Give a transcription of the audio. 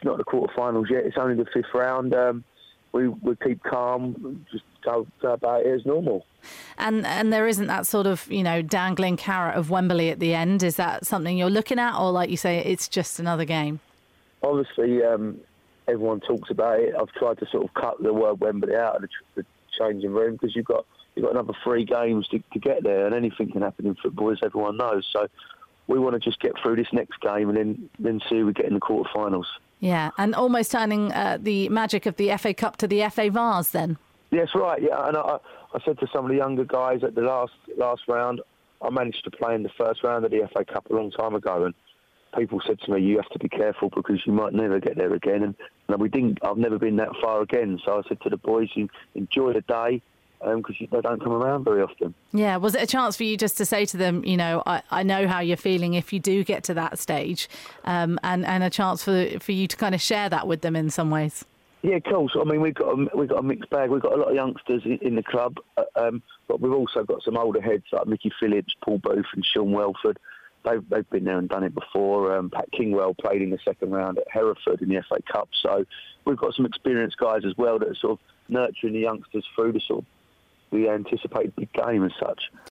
not the quarterfinals yet. It's only the fifth round. We keep calm, just go about it as normal. And there isn't that sort of, dangling carrot of Wembley at the end. Is that something you're looking at, or like you say, it's just another game? Obviously, everyone talks about it. I've tried to sort of cut the word Wembley out of the changing room, because you've got another 3 games to get there, and anything can happen in football, as everyone knows. So we want to just get through this next game and then see who we get in the quarterfinals. Yeah, and almost turning the magic of the FA Cup to the FA Vase then. Yes, right. Yeah, and I said to some of the younger guys at the last round, I managed to play in the first round of the FA Cup a long time ago, and people said to me, "You have to be careful because you might never get there again." And we didn't. I've never been that far again. So I said to the boys, "You enjoy the day." Because they don't come around very often. Yeah, was it a chance for you just to say to them, I know how you're feeling if you do get to that stage, and a chance for you to kind of share that with them in some ways? Yeah, of course. I mean, we've got a mixed bag. We've got a lot of youngsters in the club, but we've also got some older heads like Mickey Phillips, Paul Booth and Sean Welford. They've been there and done it before. Pat Kingwell played in the second round at Hereford in the FA Cup. So we've got some experienced guys as well that are sort of nurturing the youngsters through the sort of the anticipated big game as such.